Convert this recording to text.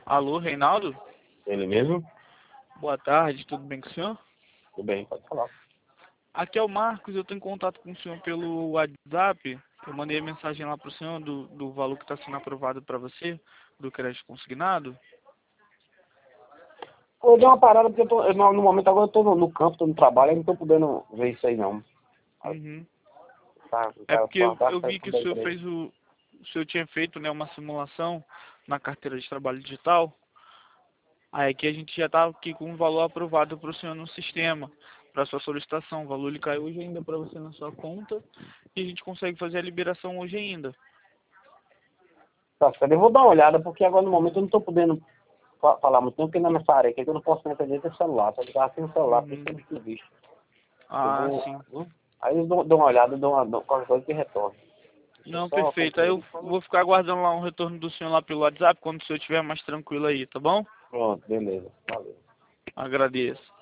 Alô, Reinaldo? Ele mesmo? Boa tarde, tudo bem com o senhor? Tudo bem, pode falar. Aqui é o Marcos, eu estou em contato com o senhor pelo WhatsApp. Eu mandei a mensagem lá para o senhor do valor que está sendo aprovado para você, do crédito consignado. Eu dei uma parada porque no momento agora eu tô no campo, tô no trabalho, eu não tô podendo ver isso aí não. Uhum. Tá, É porque eu tá vi que o senhor fez o senhor tinha feito, né, uma simulação na carteira de trabalho digital. Aí aqui a gente já está aqui com o valor aprovado para o senhor no sistema, para sua solicitação. O valor ele caiu hoje ainda para você na sua conta e a gente consegue fazer a liberação hoje ainda. Tá, certo. Eu vou dar uma olhada, porque agora no momento eu não tô podendo falar muito, não, porque na minha área aqui eu não posso entrar dentro do celular, só que tava sem o celular, por isso que eu não tinha visto. Eu Ah, vou, sim. aí eu dou uma olhada, qualquer coisa que retorne. Deixa eu Não, só perfeito. Aí conferir. eu vou ficar aguardando lá um retorno do senhor lá pelo WhatsApp, quando o senhor estiver mais tranquilo aí, tá bom? Pronto, beleza. Valeu. Agradeço.